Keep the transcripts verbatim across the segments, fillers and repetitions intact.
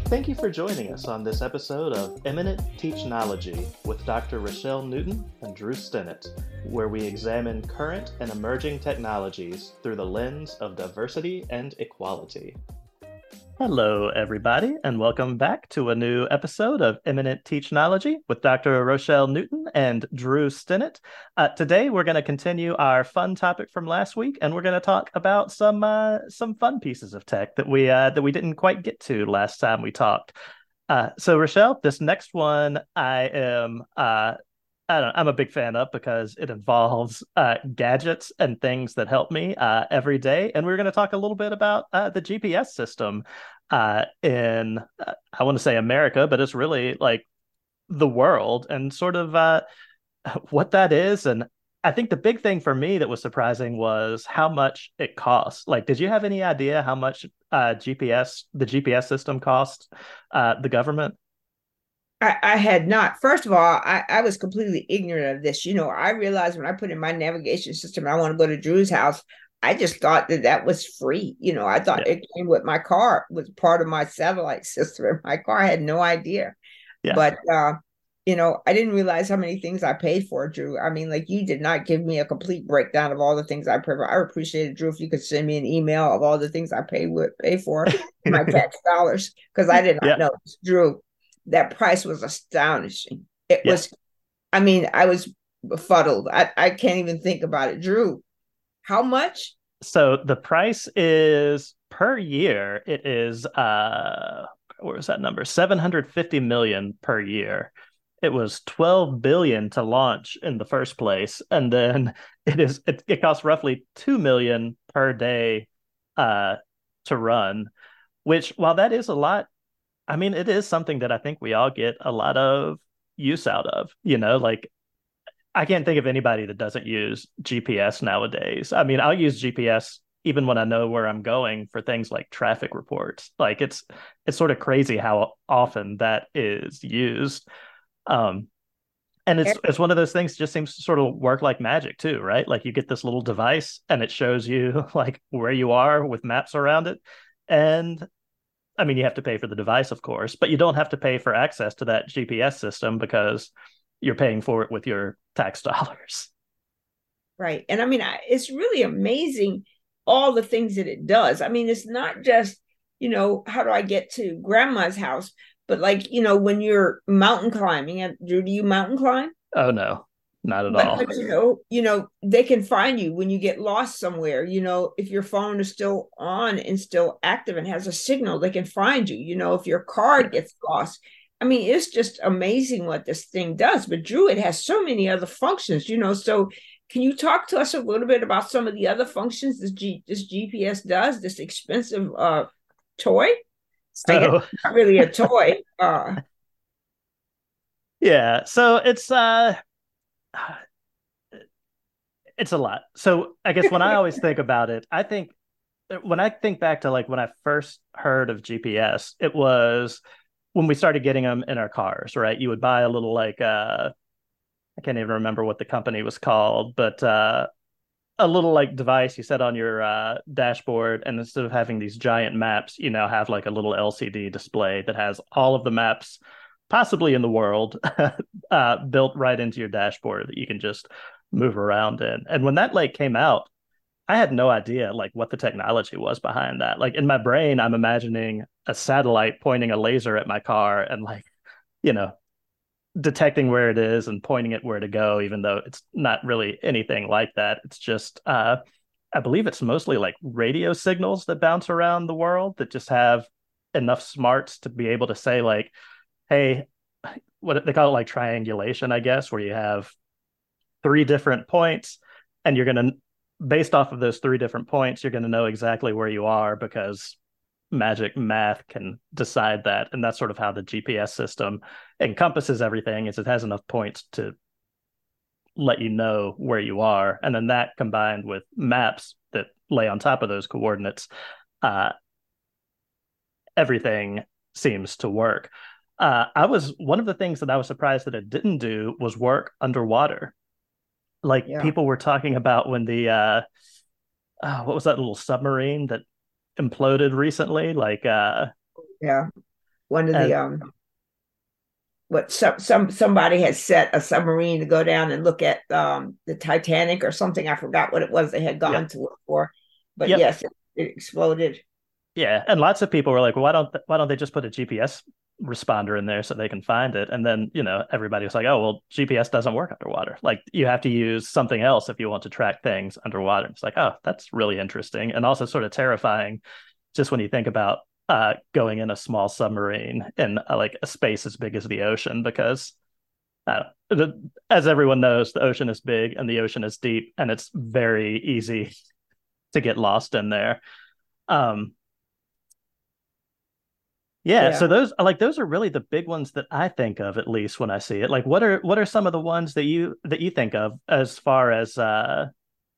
Thank you for joining us on this episode of Eminent Teachnology with Doctor Rochelle Newton and Drew Stennett, where we examine current and emerging technologies through the lens of diversity and equality. Hello, everybody, and welcome back to a new episode of Eminent Teachnology with Doctor Rochelle Newton and Drew Stennett. Uh, today, we're going to continue our fun topic from last week, and we're going to talk about some uh, some fun pieces of tech that we uh, that we didn't quite get to last time we talked. Uh, so, Rochelle, this next one, I am uh, I don't know, I'm a big fan of because it involves uh, gadgets and things that help me uh, every day. And we're going to talk a little bit about uh, the G P S system uh, in, uh, I want to say America, but it's really like the world and sort of uh, what that is. And I think the big thing for me that was surprising was how much it costs. Like, did you have any idea how much uh, G P S, the G P S system cost uh, the government? I, I had not. First of all, I, I was completely ignorant of this. You know, I realized when I put in my navigation system, I want to go to Drew's house. I just thought that that was free. You know, I thought Yeah. it came with my car, was part of my satellite system in my car. I had no idea. Yeah. But, uh, you know, I didn't realize how many things I paid for, Drew. I mean, like you did not give me a complete breakdown of all the things I paid for. I appreciate it, Drew, if you could send me an email of all the things I paid with pay for my tax dollars, because I did not Yeah. know. Drew, that price was astonishing. It Yeah. was, I mean, I was befuddled. I, I can't even think about it. Drew, how much? So the price is per year, it is uh where was that number? seven hundred fifty million per year. It was twelve billion to launch in the first place, and then it is it, it costs roughly two million per day uh to run, which while that is a lot, I mean, it is something that I think we all get a lot of use out of, you know, like I can't think of anybody that doesn't use G P S nowadays. I mean, I'll use G P S even when I know where I'm going for things like traffic reports. Like it's it's sort of crazy how often that is used. Um, and it's it's one of those things that just seems to sort of work like magic too, right? Like you get this little device and it shows you like where you are with maps around it. And I mean, you have to pay for the device, of course, but you don't have to pay for access to that G P S system because you're paying for it with your tax dollars. Right. And I mean, I, it's really amazing all the things that it does. I mean, it's not just, you know, how do I get to grandma's house, but like, you know, when you're mountain climbing, and Drew, do you mountain climb? Oh no, not at But, all. but you know, you know, they can find you when you get lost somewhere. You know, if your phone is still on and still active and has a signal, they can find you. You know, if your car Yeah. gets lost. I mean, it's just amazing what this thing does. But Drew, it has so many other functions, you know. So can you talk to us a little bit about some of the other functions this G this G P S does, this expensive uh toy? I guess So not really a toy. Uh yeah, so it's uh it's a lot. So I guess when I always think about it, I think when I think back to like when I first heard of G P S, it was when we started getting them in our cars, right? You would buy a little like uh I can't even remember what the company was called, but uh a little like device you set on your uh dashboard, and instead of having these giant maps, you now have like a little L C D display that has all of the maps possibly in the world uh built right into your dashboard that you can just move around in. And when that like came out, I had no idea like what the technology was behind that. Like in my brain, I'm imagining a satellite pointing a laser at my car and like, you know, detecting where it is and pointing it where to go, even though it's not really anything like that. It's just uh I believe it's mostly like radio signals that bounce around the world that just have enough smarts to be able to say like, hey, what they call it, like triangulation, I guess, where you have three different points and you're going to, based off of those three different points, you're going to know exactly where you are because magic math can decide that. And that's sort of how the G P S system encompasses everything, is it has enough points to let you know where you are. And then that combined with maps that lay on top of those coordinates, uh, everything seems to work. Uh, I was one of the things that I was surprised that it didn't do was work underwater. Like yeah. people were talking about when the uh, uh what was that little submarine that imploded recently? Like uh Yeah. one of the And um what some some somebody had set a submarine to go down and look at um the Titanic or something. I forgot what it was they had yep, gone to look for, but yep, yes, it, it exploded. yeah. And lots of people were like, well, why don't th- why don't they just put a G P S responder in there so they can find it? And then, you know, everybody was like, oh, well, G P S doesn't work underwater. Like you have to use something else if you want to track things underwater. It's like, oh, that's really interesting and also sort of terrifying just when you think about uh, going in a small submarine in uh, like a space as big as the ocean, because uh, the, as everyone knows, the ocean is big and the ocean is deep, and it's very easy to get lost in there. Um, yeah, Yeah. so those like those are really the big ones that I think of, at least when I see it. Like, what are what are some of the ones that you that you think of as far as uh,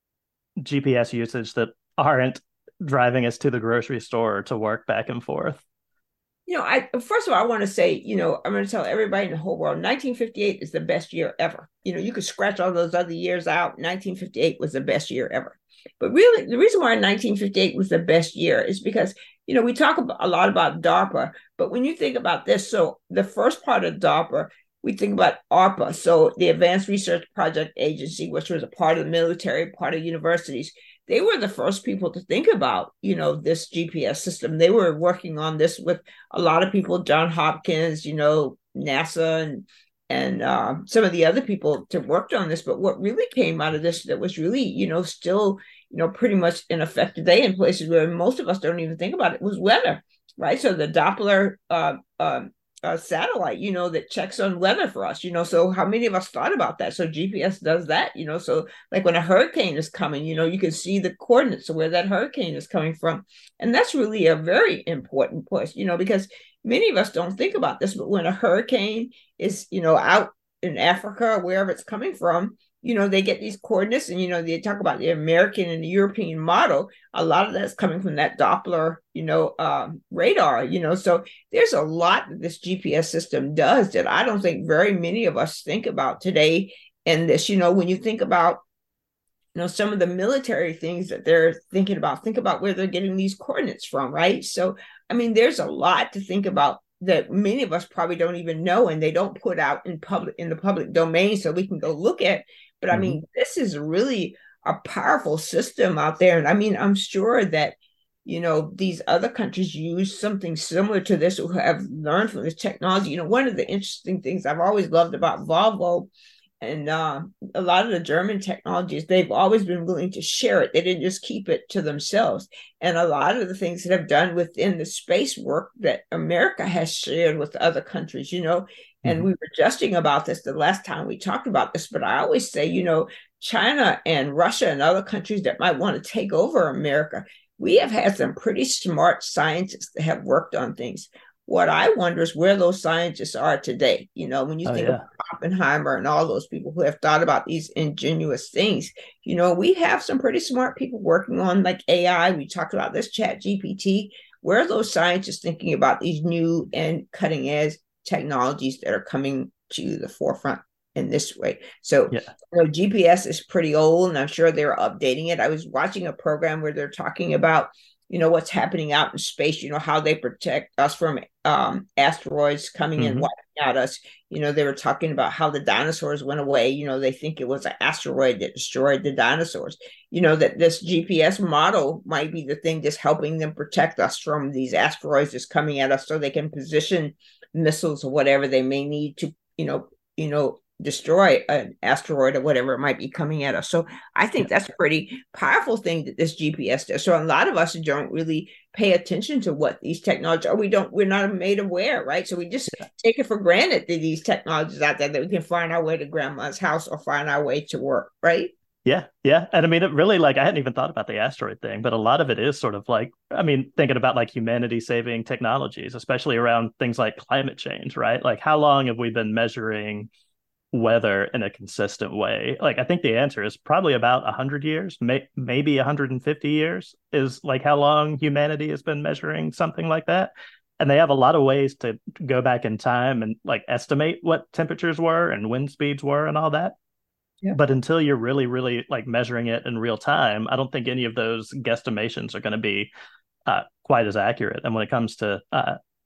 G P S usage that aren't driving us to the grocery store or to work back and forth? You know, I first of all, I want to say, you know, I'm going to tell everybody in the whole world, nineteen fifty-eight is the best year ever. You know, you could scratch all those other years out. nineteen fifty-eight was the best year ever. But really, the reason why nineteen fifty-eight was the best year is because, you know, we talk about, a lot about DARPA, but when you think about this, so the first part of DARPA, we think about ARPA, so the Advanced Research Project Agency, which was a part of the military, part of universities. They were the first people to think about, you know, this G P S system. They were working on this with a lot of people, John Hopkins, you know, NASA, and and uh, some of the other people that worked on this. But what really came out of this that was really, you know, still, you know, pretty much in effect today in places where most of us don't even think about it, was weather, right? So the Doppler uh, uh, uh, satellite, you know, that checks on weather for us, you know. So how many of us thought about that? So G P S does that, you know. So like when a hurricane is coming, you know, you can see the coordinates of where that hurricane is coming from. And that's really a very important push, you know, because many of us don't think about this, but when a hurricane is, you know, out in Africa or wherever it's coming from, you know, they get these coordinates, and, you know, they talk about the American and the European model. A lot of that's coming from that Doppler, you know, um, radar, you know. So there's a lot that this G P S system does that I don't think very many of us think about today. And this, you know, when you think about, you know, some of the military things that they're thinking about, think about where they're getting these coordinates from, right? So, I mean, there's a lot to think about that many of us probably don't even know, and they don't put out in public, in the public domain, so we can go look at. But I Mm-hmm. mean, this is really a powerful system out there. And I mean, I'm sure that, you know, these other countries use something similar to this, who have learned from this technology. You know, one of the interesting things I've always loved about Volvo and uh, a lot of the German technologies, they've always been willing to share it. They didn't just keep it to themselves. And a lot of the things that have done within the space work that America has shared with other countries, you know, and Mm-hmm. we were jesting about this the last time we talked about this, but I always say, you know, China and Russia and other countries that might want to take over America, we have had some pretty smart scientists that have worked on things. What I wonder is where those scientists are today. You know, when you Oh think of yeah. Oppenheimer and all those people who have thought about these ingenious things, you know, we have some pretty smart people working on like A I. We talked about this Chat G P T. Where are those scientists thinking about these new and cutting edge technologies that are coming to the forefront in this way? So, Yeah. you know, G P S is pretty old, and I'm sure they're updating it. I was watching a program where they're talking about, you know, what's happening out in space, you know, how they protect us from um, asteroids coming and Mm-hmm. wiping out us. You know, they were talking about how the dinosaurs went away. You know, they think it was an asteroid that destroyed the dinosaurs. You know, that this G P S model might be the thing just helping them protect us from these asteroids that's coming at us, so they can position missiles or whatever they may need to, you know, you know, destroy an asteroid or whatever it might be coming at us. So I think Yeah. that's a pretty powerful thing that this G P S does. So a lot of us don't really pay attention to what these technologies are. We don't, we're not made aware, right? So we just take it for granted that these technologies out there that we can find our way to grandma's house or find our way to work, right? Yeah, yeah. And I mean, it really, like, I hadn't even thought about the asteroid thing, but a lot of it is sort of like, I mean, thinking about like humanity saving technologies, especially around things like climate change, right? Like, how long have we been measuring weather in a consistent way? Like, I think the answer is probably about one hundred years, may, maybe one hundred fifty years is like how long humanity has been measuring something like that. And they have a lot of ways to go back in time and like estimate what temperatures were and wind speeds were and all that. Yeah. But until you're really, really like measuring it in real time, I don't think any of those guesstimations are going to be uh, quite as accurate. And when it comes to uh,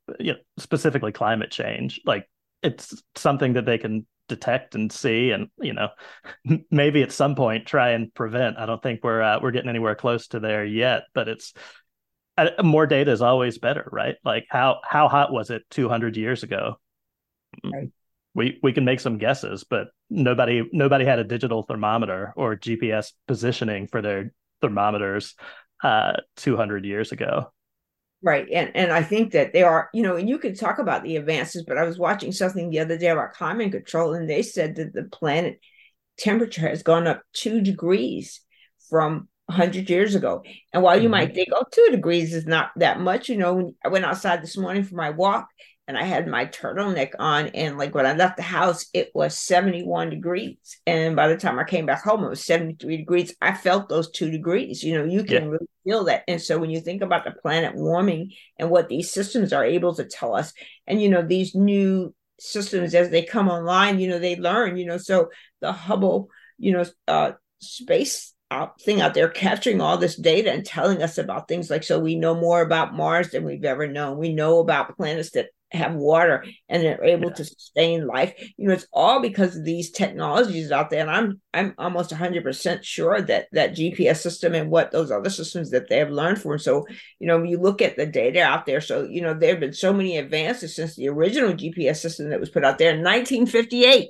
you know, specifically climate change. Like it's something that they can detect and see, and you know, maybe at some point try and prevent. I don't think we're uh, we're getting anywhere close to there yet, but it's uh, more data is always better, right? Like how how hot was it two hundred years ago? Right. We we can make some guesses, but nobody nobody had a digital thermometer or G P S positioning for their thermometers uh, two hundred years ago. Right. And and I think that they are, you know, and you could talk about the advances, but I was watching something the other day about climate control, and they said that the planet temperature has gone up two degrees from one hundred years ago. And while you Mm-hmm. might think, oh, two degrees is not that much, you know, when I went outside this morning for my walk and I had my turtleneck on, and like when I left the house, it was seventy-one degrees. And by the time I came back home, it was seventy-three degrees. I felt those two degrees. You know, you Yeah. can really feel that. And so when you think about the planet warming and what these systems are able to tell us, and, you know, these new systems as they come online, you know, they learn, you know, so the Hubble, you know, uh, space out thing out there capturing all this data and telling us about things like, so we know more about Mars than we've ever known. We know about planets that have water and they're able Yeah. to sustain life. You know, it's all because of these technologies out there. And I'm I'm almost one hundred percent sure that that G P S system and what those other systems that they have learned from. So, you know, you look at the data out there. So, you know, there have been so many advances since the original G P S system that was put out there in nineteen fifty-eight.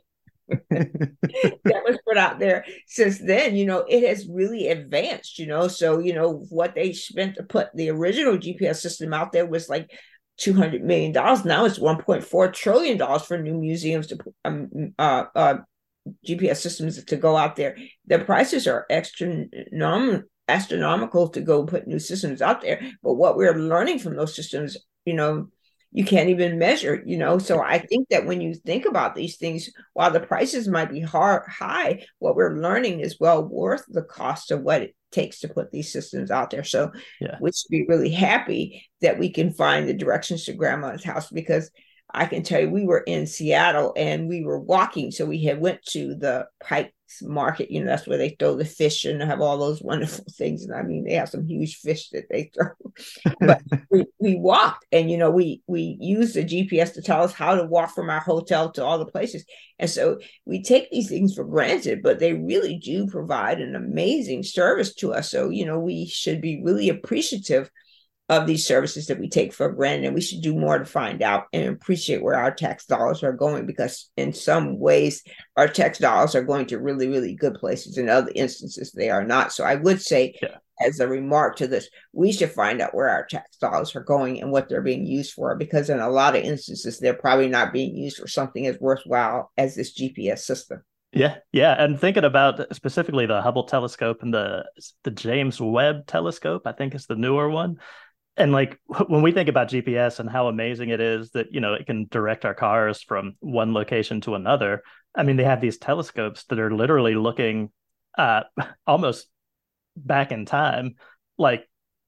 That was put out there. Since then, you know, it has really advanced, you know. So, you know, what they spent to put the original G P S system out there was like two hundred million dollars. Now it's one point four trillion dollars for new museums to um, uh, uh, G P S systems to go out there. The prices are astronomical astronomical to go put new systems out there. But what we're learning from those systems, you know, you can't even measure, you know. So I think that when you think about these things, while the prices might be hard, high, what we're learning is well worth the cost of what it takes to put these systems out there. So Yeah. we should be really happy that we can find the directions to grandma's house, because I can tell you, we were in Seattle and we were walking. So we had went to the Pike's Market, you know, that's where they throw the fish and have all those wonderful things. And I mean, they have some huge fish that they throw. But we, we walked, and, you know, we, we used the G P S to tell us how to walk from our hotel to all the places. And so we take these things for granted, but they really do provide an amazing service to us. So, you know, we should be really appreciative of these services that we take for granted, and we should do more to find out and appreciate where our tax dollars are going, because in some ways our tax dollars are going to really, really good places. In other instances, they are not. So I would say, Yeah. as a remark to this, we should find out where our tax dollars are going and what they're being used for, because in a lot of instances, they're probably not being used for something as worthwhile as this G P S system. Yeah, yeah, and thinking about specifically the Hubble telescope and the the James Webb telescope, I think is the newer one. And like when we think about G P S and how amazing it is that, you know, it can direct our cars from one location to another. I mean, they have these telescopes that are literally looking uh, almost back in time, like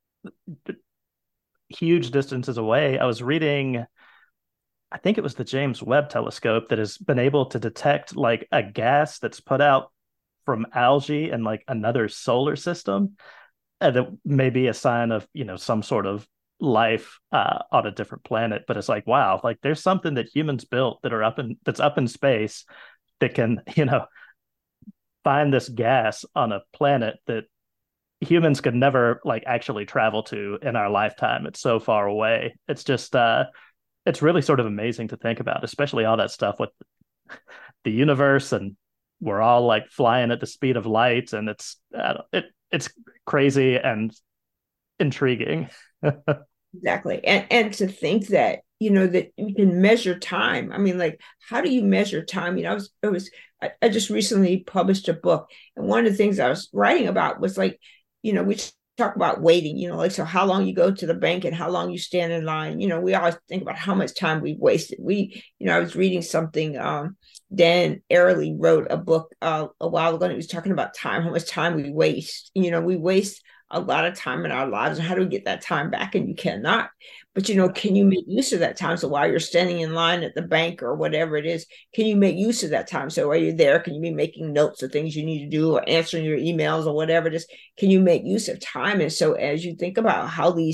huge distances away. I was reading, I think it was the James Webb telescope that has been able to detect like a gas that's put out from algae in like another solar system. And that may be a sign of, you know, some sort of life uh, on a different planet. But it's like, wow, like there's something that humans built that are up in that's up in space that can, you know, find this gas on a planet that humans could never like actually travel to in our lifetime. It's so far away. It's just uh it's really sort of amazing to think about, especially all that stuff with the universe, and we're all like flying at the speed of light, and it's uh, it it's crazy and intriguing. Exactly. And and to think that, you know, that you can measure time. I mean, like, how do you measure time? You know, I was I was I, I just recently published a book, and one of the things I was writing about was like, you know, we talk about waiting, you know, like, so how long you go to the bank and how long you stand in line. You know, we always think about how much time we've wasted. We, you know, I was reading something, um, Dan Ariely wrote a book uh, a while ago, and he was talking about time, how much time we waste. You know, we waste a lot of time in our lives, and how do we get that time back? And you cannot. But, you know, can you make use of that time? So while you're standing in line at the bank or whatever it is, can you make use of that time? So while you're there, can you be making notes of things you need to do, or answering your emails or whatever it is? Can you make use of time? And so as you think about how these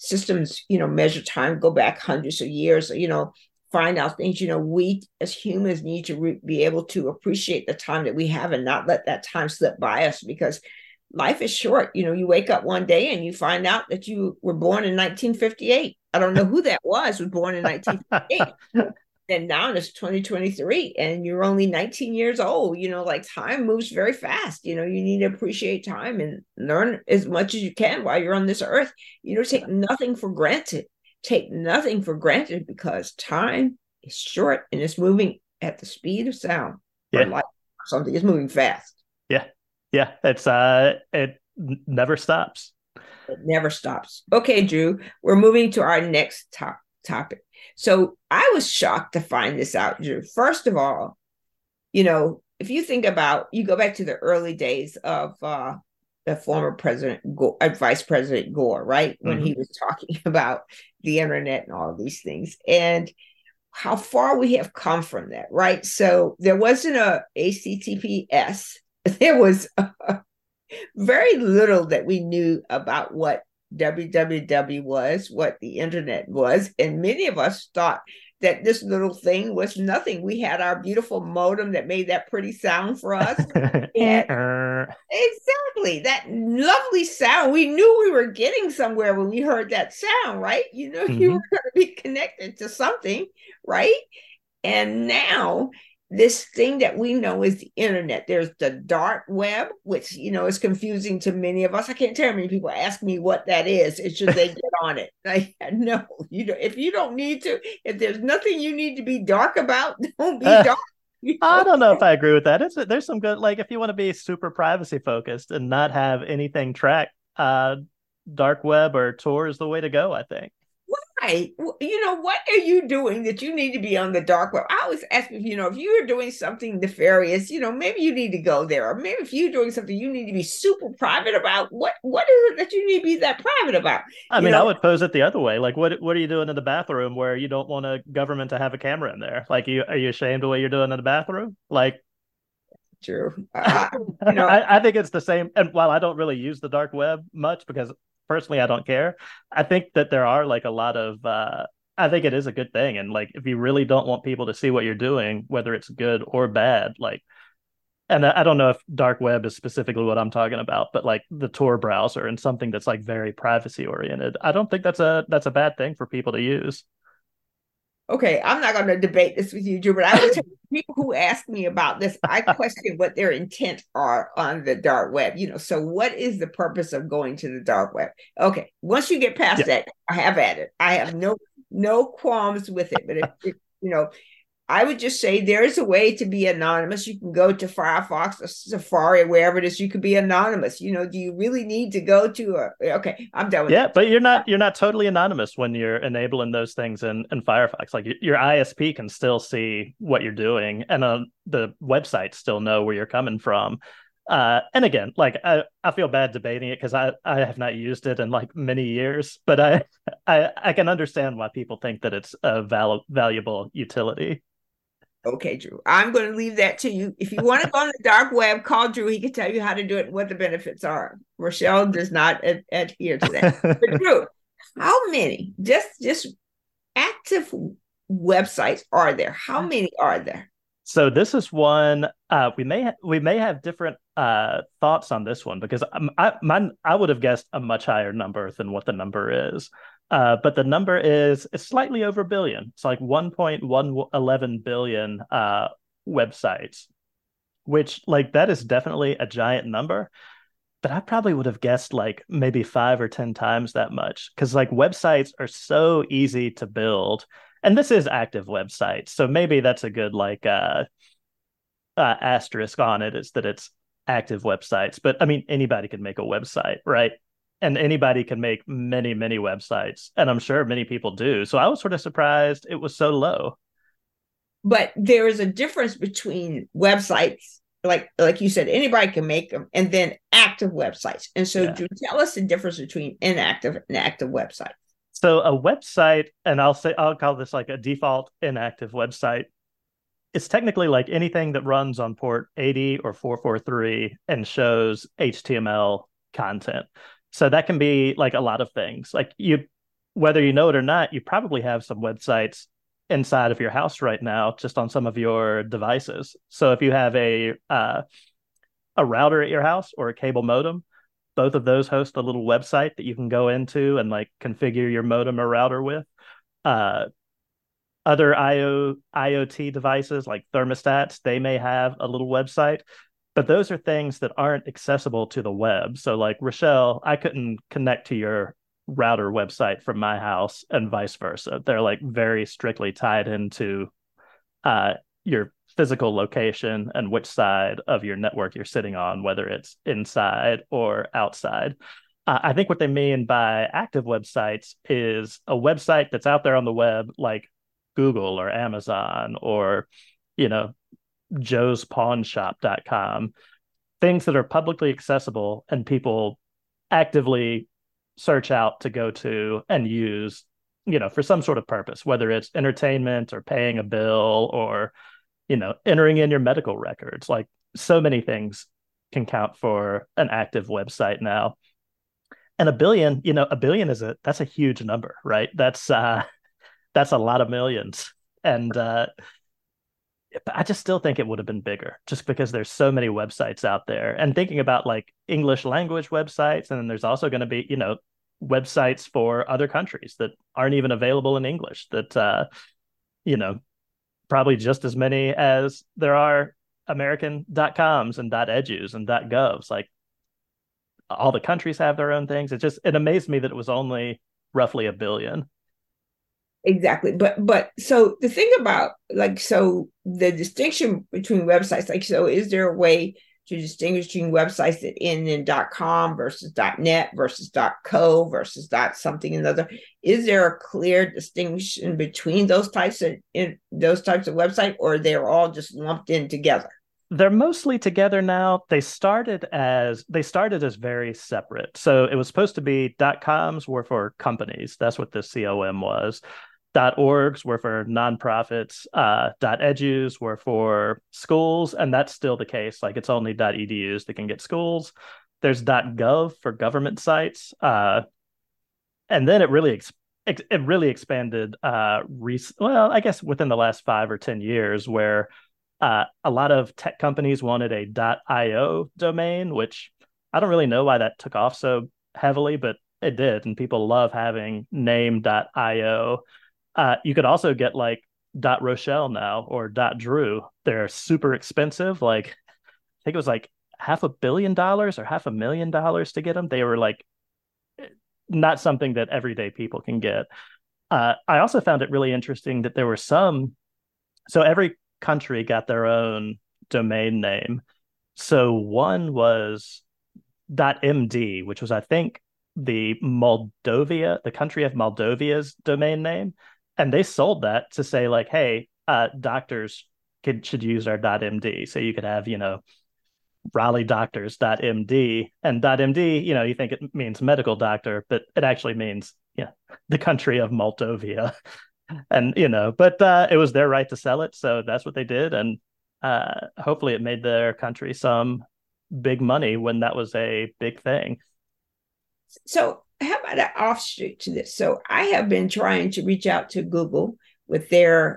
systems, you know, measure time, go back hundreds of years, you know, find out things. You know, we as humans need to re- be able to appreciate the time that we have and not let that time slip by us, because life is short. You know, you wake up one day and you find out that you were born in nineteen fifty-eight. I don't know who that was, was born in nineteen fifty-eight. And now it's twenty twenty-three and you're only nineteen years old. You know, like time moves very fast. You know, you need to appreciate time and learn as much as you can while you're on this earth. You know, take nothing for granted. Take nothing for granted, because time is short and it's moving at the speed of sound. Yeah. Or like something is moving fast. Yeah. Yeah. It's uh it never stops. It never stops. Okay, Drew, we're moving to our next top topic. So I was shocked to find this out, Drew. First of all, you know, if you think about, you go back to the early days of uh, the former president, Gore, uh, Vice President Gore, right? When mm-hmm. he was talking about the internet and all of these things, and how far we have come from that, right? So there wasn't a H T T P S. There was uh, very little that we knew about what W W W was, what the internet was, and many of us thought that this little thing was nothing. We had our beautiful modem that made that pretty sound for us. Exactly, that lovely sound. We knew we were getting somewhere when we heard that sound, right? You know, mm-hmm. you were going to be connected to something, right? And now this thing that we know is the internet. There's the dark web, which, you know, is confusing to many of us. I can't tell how many people ask me what that is. It's just they get on it. Like, no, you know, if you don't need to, if there's nothing you need to be dark about, don't be uh, dark. You know? I don't know if I agree with that. It's there's some good, like, if you want to be super privacy focused and not have anything tracked, uh, dark web or Tor is the way to go, I think. Why? You know, what are you doing that you need to be on the dark web? I always ask if, you know, if you're doing something nefarious, you know, maybe you need to go there. Or maybe if you're doing something you need to be super private about, what what is it that you need to be that private about? I you mean, know? I would pose it the other way. Like, what what are you doing in the bathroom where you don't want a government to have a camera in there? Like, you are you ashamed of what you're doing in the bathroom? Like, true. Uh, you know, I, I think it's the same. And while I don't really use the dark web much, because personally I don't care, I think that there are like a lot of uh I think it is a good thing. And like, if you really don't want people to see what you're doing, whether it's good or bad, like, and I, I don't know if dark web is specifically what I'm talking about, but like the Tor browser and something that's like very privacy oriented, I don't think that's a that's a bad thing for people to use. Okay, I'm not going to debate this with you, Drew, but I will tell you, people who ask me about this, I question what their intent are on the dark web. You know, so what is the purpose of going to the dark web? Okay, once you get past yeah. that, I have at it. I have no no qualms with it. But if, if you know, I would just say there is a way to be anonymous. You can go to Firefox or Safari, wherever it is. You could be anonymous. You know, do you really need to go to a? Okay, I'm done with yeah, that. But you're not you're not totally anonymous when you're enabling those things in, in Firefox. Like, your I S P can still see what you're doing, and uh, the websites still know where you're coming from. Uh, and again, like, I, I feel bad debating it because I, I have not used it in like many years, but I I, I can understand why people think that it's a val- valuable utility. Okay, Drew, I'm going to leave that to you. If you want to go on the dark web, call Drew. He can tell you how to do it and what the benefits are. Rochelle does not ad- adhere to that. But Drew, how many just just active websites are there? How many are there? So this is one uh, we may ha- we may have different uh, thoughts on this one, because I my, I would have guessed a much higher number than what the number is. Uh, but the number is it's slightly over a billion. It's like one point one one billion uh, websites, which, like, that is definitely a giant number. But I probably would have guessed like maybe five or ten times that much, because like websites are so easy to build. And this is active websites, so maybe that's a good like uh, uh, asterisk on it, is that it's active websites. But I mean, anybody can make a website, right? And anybody can make many, many websites. And I'm sure many people do. So I was sort of surprised it was so low. But there is a difference between websites, like like you said, anybody can make them, and then active websites. And so yeah. tell us the difference between inactive and active websites. So a website, and I'll say I'll call this like a default inactive website, it's technically like anything that runs on port eighty or four forty-three and shows H T M L content. So that can be like a lot of things. Like, you whether you know it or not, you probably have some websites inside of your house right now, just on some of your devices. So if you have a uh, a router at your house or a cable modem, both of those host a little website that you can go into and like configure your modem or router with. Uh, other I O IoT devices like thermostats, they may have a little website, but those are things that aren't accessible to the web. So like Rochelle, I couldn't connect to your router website from my house and vice versa. They're like very strictly tied into uh, your physical location and which side of your network you're sitting on, whether it's inside or outside. Uh, I think what they mean by active websites is a website that's out there on the web, like Google or Amazon or, you know, joes pawn shop dot com, things that are publicly accessible and people actively search out to go to and use, you know, for some sort of purpose, whether it's entertainment or paying a bill or, you know, entering in your medical records. Like so many things can count for an active website now. And a billion, you know, a billion is a that's a huge number, right? That's uh that's a lot of millions. And uh I just still think it would have been bigger just because there's so many websites out there. And thinking about like English language websites, and then there's also going to be, you know, websites for other countries that aren't even available in English that, uh, you know, probably just as many as there are American dot coms and dot edus and dot govs. Like all the countries have their own things. It just, it amazed me that it was only roughly a billion. Exactly. But but so the thing about like so the distinction between websites, like so is there a way to distinguish between websites that end in .com versus .net versus .co versus dot something another? Is there a clear distinction between those types of in those types of website, or they're all just lumped in together? They're mostly together now. They started as they started as very separate. So it was supposed to be .coms were for companies. That's what the com was. .orgs were for nonprofits. Uh, .edus were for schools, and that's still the case. Like it's only .edus that can get schools. There's .gov for government sites, uh, and then it really ex- it really expanded. Uh, rec- well, I guess within the last five or ten years, where uh, a lot of tech companies wanted a .io domain, which I don't really know why that took off so heavily, but it did, and people love having name.io. Uh, you could also get like .rochelle now or .drew. They're super expensive. Like I think it was like half a billion dollars or half a million dollars to get them. They were like not something that everyday people can get. Uh, I also found it really interesting that there were some. So every country got their own domain name. So one was .md, which was I think the Moldovia, the country of Moldovia's domain name. And they sold that to say like, hey, uh, doctors could should use our .md. So you could have, you know, Raleigh doctors .md, and .md, you know, you think it means medical doctor, but it actually means, you know, the country of Moldovia. And, you know, but uh, it was their right to sell it. So that's what they did. And uh, hopefully it made their country some big money when that was a big thing. So how about an offshoot to this? So I have been trying to reach out to Google with their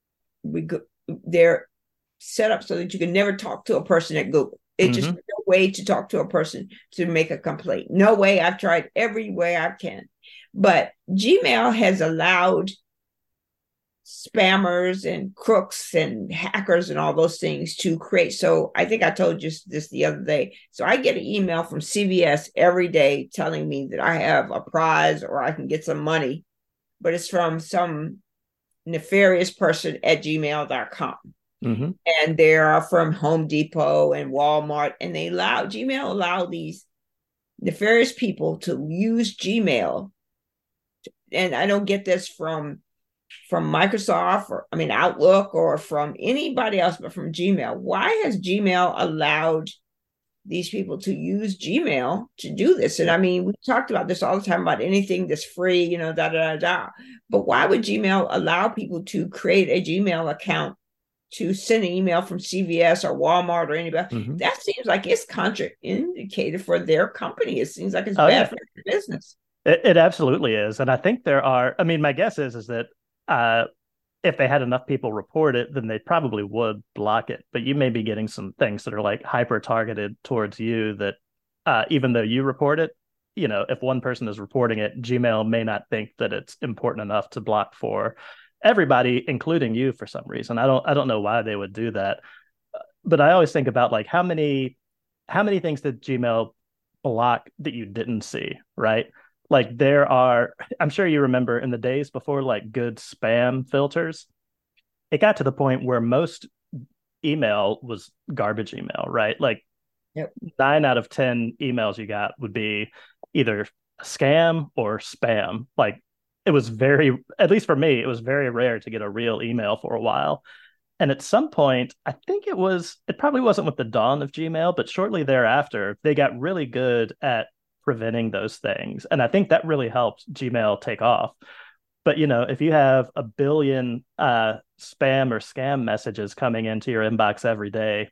their setup so that you can never talk to a person at Google. It's mm-hmm. just no way to talk to a person to make a complaint. No way. I've tried every way I can. But Gmail has allowed spammers and crooks and hackers and all those things to create. So I think I told you this the other day. So I get an email from C V S every day telling me that I have a prize or I can get some money, but it's from some nefarious person at gmail dot com. Mm-hmm. And they are from Home Depot and Walmart, and they allow Gmail allow these nefarious people to use Gmail. And I don't get this from from Microsoft or I mean Outlook or from anybody else, but from Gmail. Why has Gmail allowed these people to use Gmail to do this? And I mean, we talked about this all the time about anything that's free, you know, da da da da. But why would Gmail allow people to create a Gmail account to send an email from C V S or Walmart or anybody? Mm-hmm. That seems like it's contraindicated for their company. It seems like it's oh, bad yeah. for their business. It, it absolutely is. And I think there are, I mean, my guess is is that uh if they had enough people report it, then they probably would block it. But you may be getting some things that are like hyper targeted towards you that uh, even though you report it, you know, if one person is reporting it, Gmail may not think that it's important enough to block for everybody, including you, for some reason. I don't I don't know why they would do that. But I always think about like how many how many things did Gmail block that you didn't see, right? Like there are, I'm sure you remember in the days before like good spam filters, it got to the point where most email was garbage email, right? Like Yep. nine out of ten emails you got would be either scam or spam. Like it was very, at least for me, it was very rare to get a real email for a while. And at some point, I think it was, it probably wasn't with the dawn of Gmail, but shortly thereafter, they got really good at preventing those things. And I think that really helped Gmail take off. But, you know, if you have a billion uh, spam or scam messages coming into your inbox every day,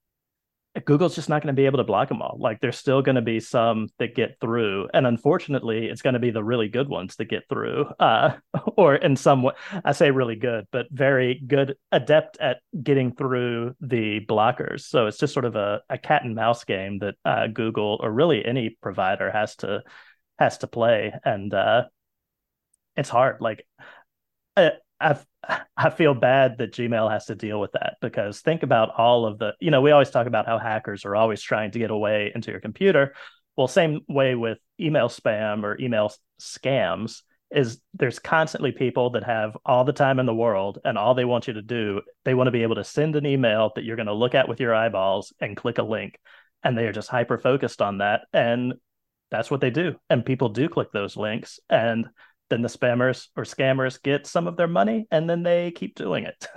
Google's just not going to be able to block them all. Like there's still going to be some that get through, and unfortunately, it's going to be the really good ones that get through. Uh, or in some way, I say really good, but very good, adept at getting through the blockers. So it's just sort of a, a cat and mouse game that uh, Google or really any provider has to has to play, and uh, it's hard. Like I, I I feel bad that Gmail has to deal with that because think about all of the, you know, we always talk about how hackers are always trying to get away into your computer. Well, same way with email spam or email scams is there's constantly people that have all the time in the world and all they want you to do, they want to be able to send an email that you're going to look at with your eyeballs and click a link. And they are just hyper focused on that. And that's what they do. And people do click those links. And then the spammers or scammers get some of their money and then they keep doing it.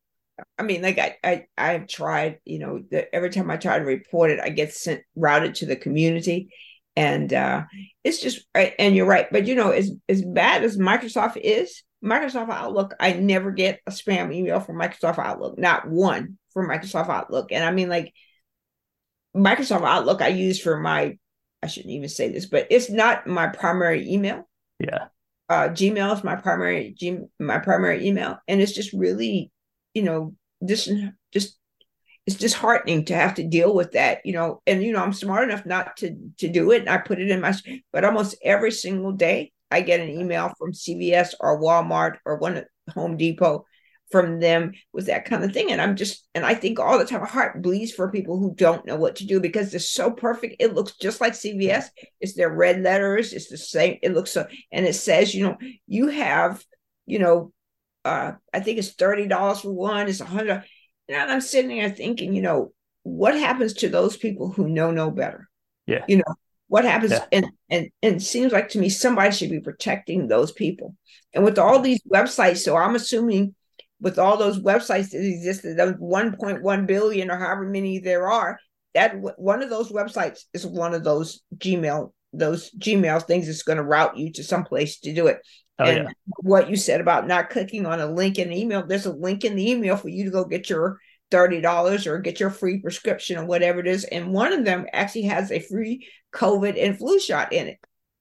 I mean, like I, I, I've tried, you know, the, every time I try to report it, I get sent routed to the community, and uh, it's just right. And you're right, but you know, as as bad as Microsoft is, Microsoft Outlook, I never get a spam email from Microsoft Outlook, not one from Microsoft Outlook. And I mean, like Microsoft Outlook, I use for my, I shouldn't even say this, but it's not my primary email. Yeah. Uh, Gmail is my primary G, my primary email, and it's just really, you know, just just it's disheartening to have to deal with that, you know. And you know, I'm smart enough not to to do it, and I put it in my. But almost every single day, I get an email from C V S or Walmart or one at Home Depot from them with that kind of thing. And I'm just, and I think all the time, my heart bleeds for people who don't know what to do because they're so perfect. It looks just like C V S. It's their red letters. It's the same. It looks so, and it says, you know, you have, you know, uh, I think it's thirty dollars for one. It's a hundred. And I'm sitting there thinking, you know, what happens to those people who know no better? Yeah. You know, what happens? Yeah. And, and, and it seems like to me, somebody should be protecting those people. And with all these websites, so I'm assuming with all those websites that existed, those one point one billion or however many there are, that one of those websites is one of those Gmail, those Gmail things that's going to route you to some place to do it. Oh, and yeah. What you said about not clicking on a link in the email, there's a link in the email for you to go get your thirty dollars or get your free prescription or whatever it is. And one of them actually has a free COVID and flu shot in it.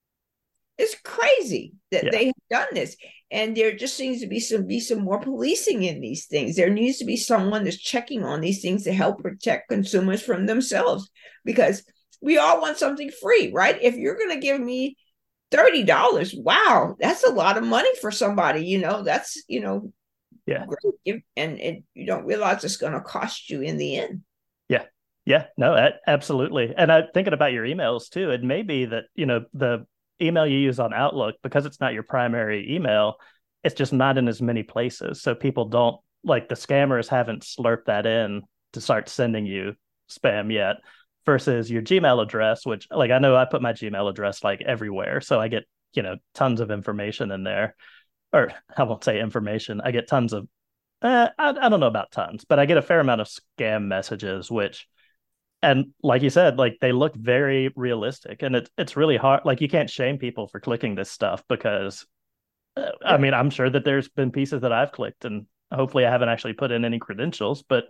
It's crazy that yeah. they have done this. And there just seems to be some be some more policing in these things. There needs to be someone that's checking on these things to help protect consumers from themselves, because we all want something free, right? If you're going to give me thirty dollars, wow, that's a lot of money for somebody. You know, that's, you know, yeah, great. And it, you don't realize it's going to cost you in the end. Yeah. Yeah, no, absolutely. And I'm thinking about your emails too. It may be that, you know, the email you use on Outlook, because it's not your primary email, it's just not in as many places. So people don't, like the scammers haven't slurped that in to start sending you spam yet, versus your Gmail address, which like I know I put my Gmail address like everywhere. So I get, you know, tons of information in there. Or I won't say information. I get tons of, eh, I, I don't know about tons, but I get a fair amount of scam messages, which, and like you said, like they look very realistic, and it's it's really hard. Like you can't shame people for clicking this stuff because, uh, I mean, I'm sure that there's been pieces that I've clicked, and hopefully I haven't actually put in any credentials, but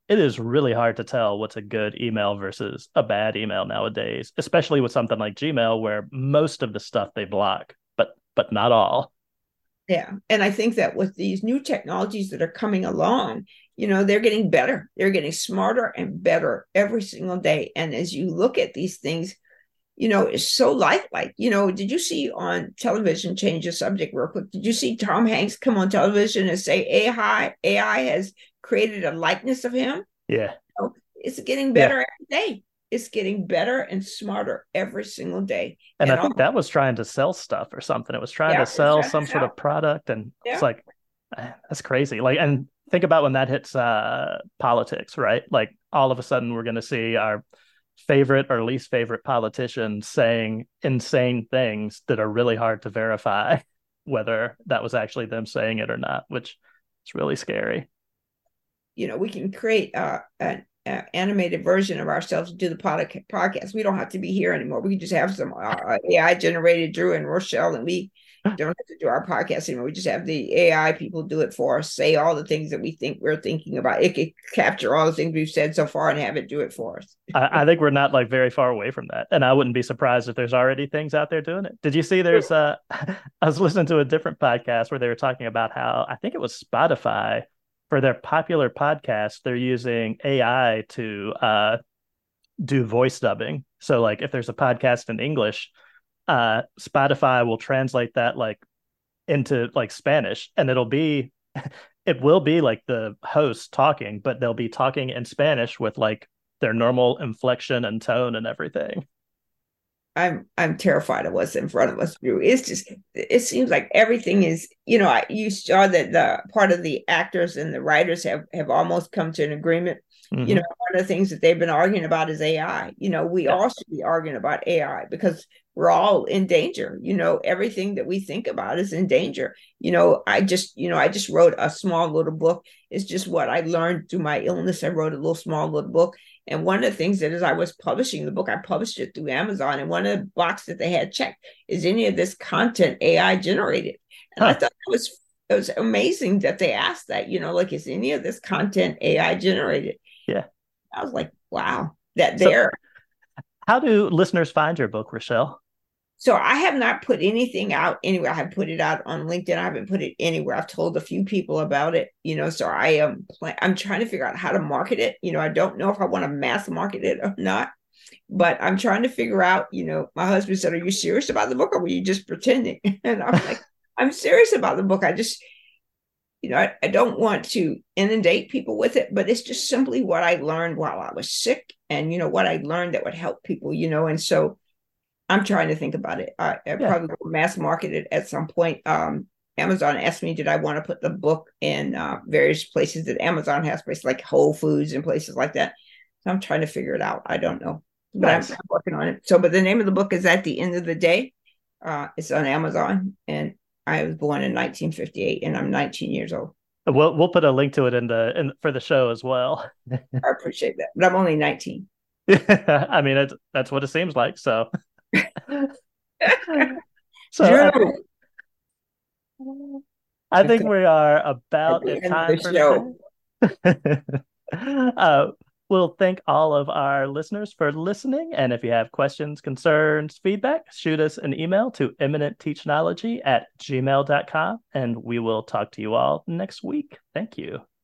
it is really hard to tell what's a good email versus a bad email nowadays, especially with something like Gmail, where most of the stuff they block, but but not all. Yeah. And I think that with these new technologies that are coming along, you know, they're getting better. They're getting smarter and better every single day. And as you look at these things, you know, it's so lifelike. You know, did you see on television, change the subject real quick? Did you see Tom Hanks come on television and say A I, A I has created a likeness of him? Yeah. You know, it's getting Yeah. better every day. It's getting better and smarter every single day. And, And I think all, that was trying to sell stuff or something. It was trying yeah, to it's sell trying some to sort sell. of product. And it's Yeah. like, eh, that's crazy. Like, and think about when that hits uh, politics, right? Like, all of a sudden, we're going to see our favorite or least favorite politicians saying insane things that are really hard to verify whether that was actually them saying it or not, which is really scary. You know, we can create uh, an uh, animated version of ourselves to do the pod- podcast. We don't have to be here anymore. We can just have some uh, A I generated Drew and Rochelle, and we don't have to do our podcast anymore. We just have the A I people do it for us, say all the things that we think we're thinking about. It could capture all the things we've said so far and have it do it for us. I, I think we're not like very far away from that. And I wouldn't be surprised if there's already things out there doing it. Did you see there's uh I was listening to a different podcast where they were talking about how I think it was Spotify for their popular podcast, they're using A I to uh do voice dubbing. So like if there's a podcast in English, uh Spotify will translate that like into like Spanish, and it'll be it will be like the host talking, but they'll be talking in Spanish with like their normal inflection and tone and everything. I'm I'm terrified of what's in front of us, Drew. It's just it seems like everything is, you know, you saw that the part of the actors and the writers have have almost come to an agreement. You know, Mm-hmm. one of the things that they've been arguing about is A I. You know, we Yeah. all should be arguing about A I because we're all in danger. You know, everything that we think about is in danger. You know, I just, you know, I just wrote a small little book. It's just what I learned through my illness. I wrote a little small little book. And one of the things that as I was publishing the book, I published it through Amazon. And one of the boxes that they had checked is any of this content A I generated. And I Huh. thought it was it was amazing that they asked that, you know, like, is any of this content A I generated? Yeah. I was like, wow, that So there. how do listeners find your book, Rochelle? So I have not put anything out anywhere. I have put it out on LinkedIn. I haven't put it anywhere. I've told a few people about it, you know, so I am plan- I'm trying to figure out how to market it. You know, I don't know if I want to mass market it or not, but I'm trying to figure out, you know, my husband said, "Are you serious about the book or were you just pretending?" And I'm like, I'm serious about the book. I just, you know, I, I don't want to inundate people with it, but it's just simply what I learned while I was sick and, you know, what I learned that would help people, you know, and so I'm trying to think about it. I, I Yeah. probably will mass market it at some point. Um, Amazon asked me, did I want to put the book in uh, various places that Amazon has, places like Whole Foods and places like that. So I'm trying to figure it out. I don't know, but I'm, Nice. I'm working on it. So, but the name of the book is At the End of the Day. Uh, it's on Amazon, and I was born in nineteen fifty-eight, and I'm nineteen years old. We'll we'll put a link to it in the in for the show as well. I appreciate that, but I'm only nineteen. I mean, it's, that's what it seems like. So, so I, Drew, I think okay, we are at about the at end of time the for show. today. uh, we'll thank all of our listeners for listening. And if you have questions, concerns, feedback, shoot us an email to imminent teach knology at gmail dot com. And we will talk to you all next week. Thank you.